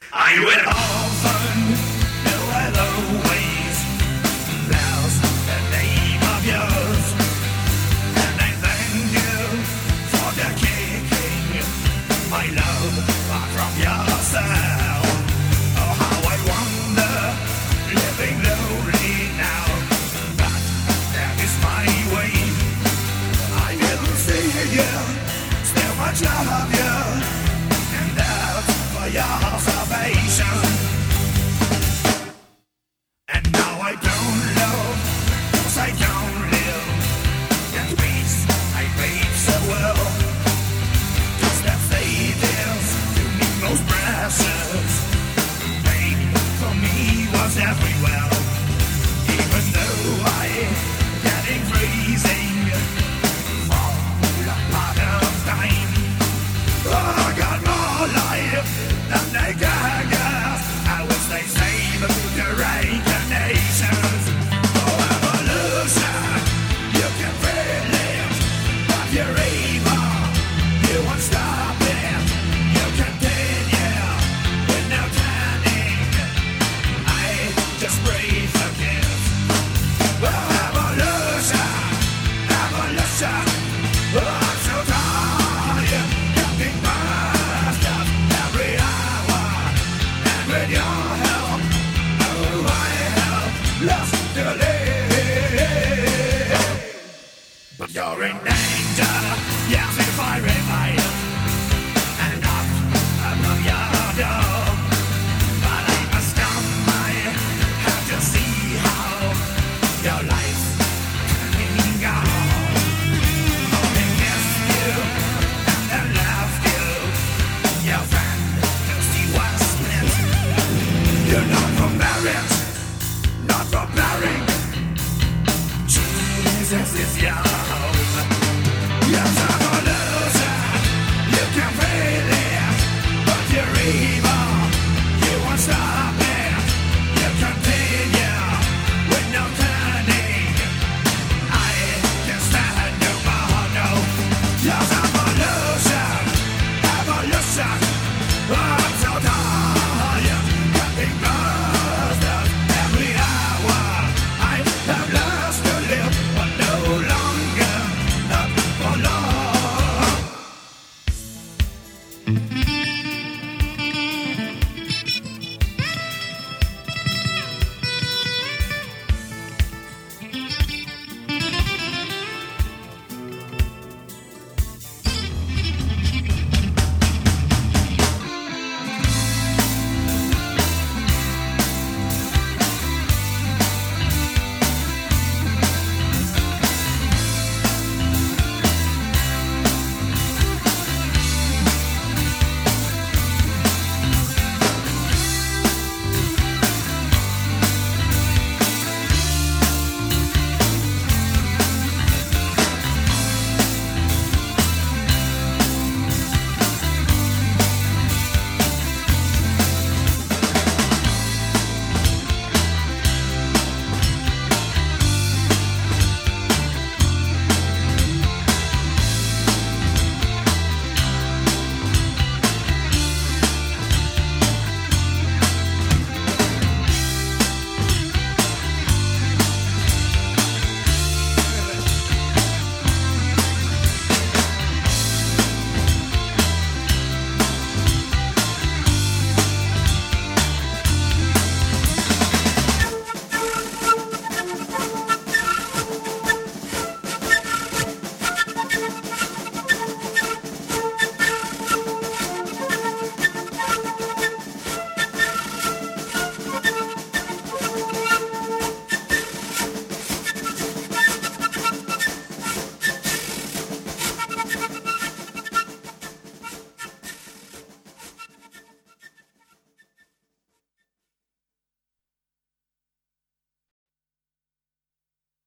I will often know other ways. There's the name of yours, and I thank you for the kicking my love from yourself. Oh, how I wonder, living lonely now, but that is my way. I will see you, still much love you, and that's for your salvation. And now I don't love, 'cause I don't live. That means I paid so well, 'cause that faith is to me most precious. Pain for me was everywhere, even though I getting freezing for a part of time. Oh, I got more life than they can guess. I wish they save the reincarnations. Oh, evolution, you can feel it, but you're evil. You won't stop it. You continue with no turning. I just breathe a kiss. Oh, evolution, evolution. Oh, I'm so tired, getting past us every hour. And with your help, oh, I have lost to live. But you're in danger, yes, if I revive and knock above your door. But I must come, I have to see how your life's turning gone. Only missed you and then left you. Your friend, 'cause he was split. You're not for marriage, not for marrying. Jesus is young.